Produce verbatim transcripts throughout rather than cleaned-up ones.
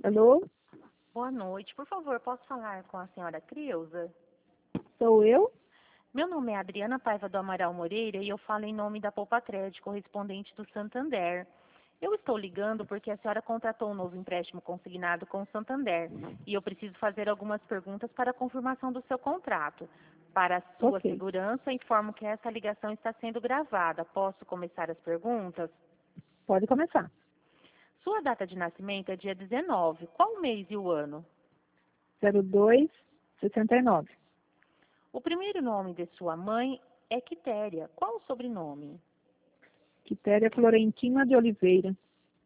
Alô? Boa noite. Por favor, posso falar com a senhora Creuza? Sou eu? Meu nome é Adriana Paiva do Amaral Moreira e eu falo em nome da Poupa-Crédito, correspondente do Santander. Eu estou ligando porque a senhora contratou um novo empréstimo consignado com o Santander e eu preciso fazer algumas perguntas para a confirmação do seu contrato. Para a sua Ok. segurança, informo que essa ligação está sendo gravada. Posso começar as perguntas? Pode começar. Sua data de nascimento é dia dezenove. Qual o mês e o ano? zero dois sessenta e nove. O primeiro nome de sua mãe é Quitéria. Qual o sobrenome? Quitéria Florentina de Oliveira.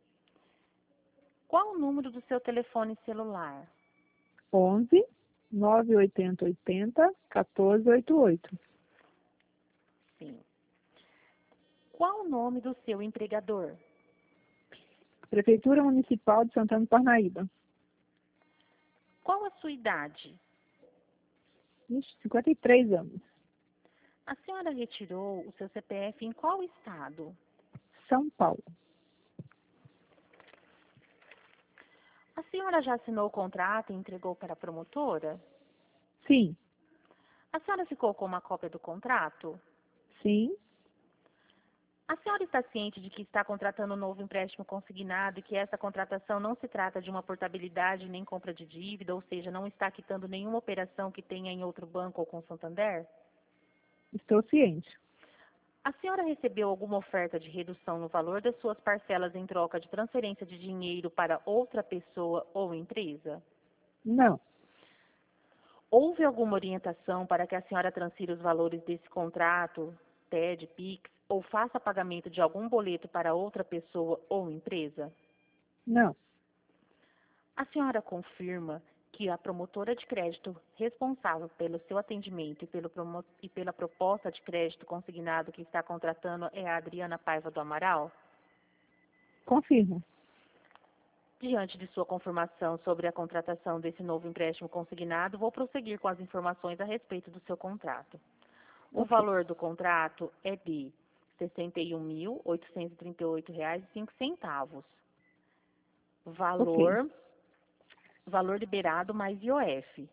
Qual o número do seu telefone celular? onze nove oito zero oito zero quatorze oitenta e oito. Sim. Qual o nome do seu empregador? Prefeitura Municipal de Santana do Parnaíba. Qual a sua idade? Ixi, cinquenta e três anos. A senhora retirou o seu C P F em qual estado? São Paulo. A senhora já assinou o contrato e entregou para a promotora? Sim. A senhora ficou com uma cópia do contrato? Sim. A senhora está ciente de que está contratando um novo empréstimo consignado e que essa contratação não se trata de uma portabilidade nem compra de dívida, ou seja, não está quitando nenhuma operação que tenha em outro banco ou com Santander? Estou ciente. A senhora recebeu alguma oferta de redução no valor das suas parcelas em troca de transferência de dinheiro para outra pessoa ou empresa? Não. Houve alguma orientação para que a senhora transfira os valores desse contrato, T E D, Pix, ou faça pagamento de algum boleto para outra pessoa ou empresa? Não. A senhora confirma que a promotora de crédito responsável pelo seu atendimento e, pelo promo- e pela proposta de crédito consignado que está contratando é a Adriana Paiva do Amaral? Confirmo. Diante de sua confirmação sobre a contratação desse novo empréstimo consignado, vou prosseguir com as informações a respeito do seu contrato. O Ok. valor do contrato é de sessenta e um mil oitocentos e trinta e oito reais e cinco centavos. Ok. Valor, valor liberado mais I O F.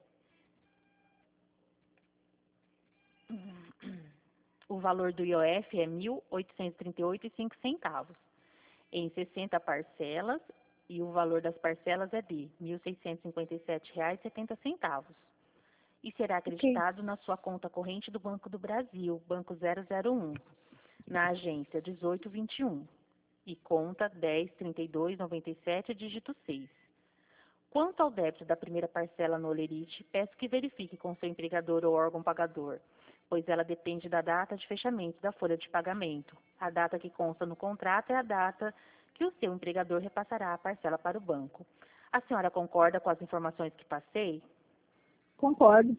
O valor do I O F é mil oitocentos e trinta e oito reais e cinco centavos. Em sessenta parcelas, e o valor das parcelas é de mil seiscentos e cinquenta e sete reais e setenta centavos. E será Ok. acreditado na sua conta corrente do Banco do Brasil, Banco zero zero um, na agência dezoito vinte e um, e conta dez trinta e dois noventa e sete, dígito seis. Quanto ao débito da primeira parcela no Olerite, peço que verifique com seu empregador ou órgão pagador, pois ela depende da data de fechamento da folha de pagamento. A data que consta no contrato é a data que o seu empregador repassará a parcela para o banco. A senhora concorda com as informações que passei? Concordo.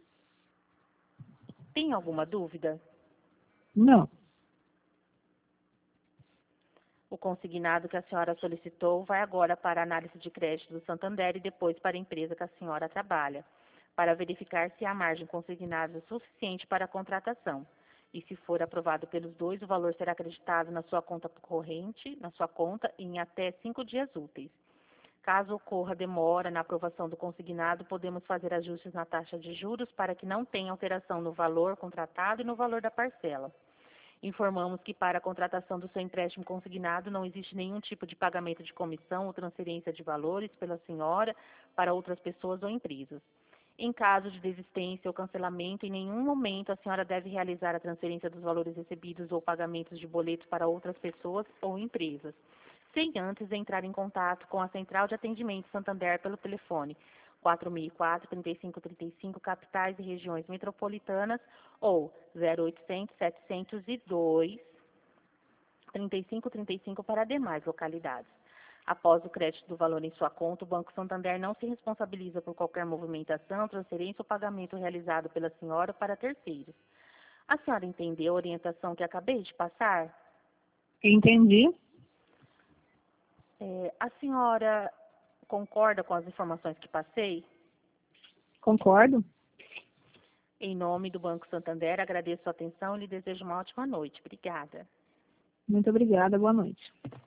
Tem alguma dúvida? Não. O consignado que a senhora solicitou vai agora para a análise de crédito do Santander e depois para a empresa que a senhora trabalha, para verificar se a margem consignada é suficiente para a contratação. E se for aprovado pelos dois, o valor será acreditado na sua conta corrente, na sua conta, em até cinco dias úteis. Caso ocorra demora na aprovação do consignado, podemos fazer ajustes na taxa de juros para que não tenha alteração no valor contratado e no valor da parcela. Informamos que para a contratação do seu empréstimo consignado não existe nenhum tipo de pagamento de comissão ou transferência de valores pela senhora para outras pessoas ou empresas. Em caso de desistência ou cancelamento, em nenhum momento a senhora deve realizar a transferência dos valores recebidos ou pagamentos de boletos para outras pessoas ou empresas, sem antes entrar em contato com a Central de Atendimento Santander pelo telefone quatro mil e quatro, trinta e cinco trinta e cinco, capitais e regiões metropolitanas, ou zero oitocentos, setecentos e dois, trinta e cinco trinta e cinco para demais localidades. Após o crédito do valor em sua conta, o Banco Santander não se responsabiliza por qualquer movimentação, transferência ou pagamento realizado pela senhora para terceiros. A senhora entendeu a orientação que acabei de passar? Entendi. É, a senhora concorda com as informações que passei? Concordo. Em nome do Banco Santander, agradeço a atenção e lhe desejo uma ótima noite. Obrigada. Muito obrigada. Boa noite.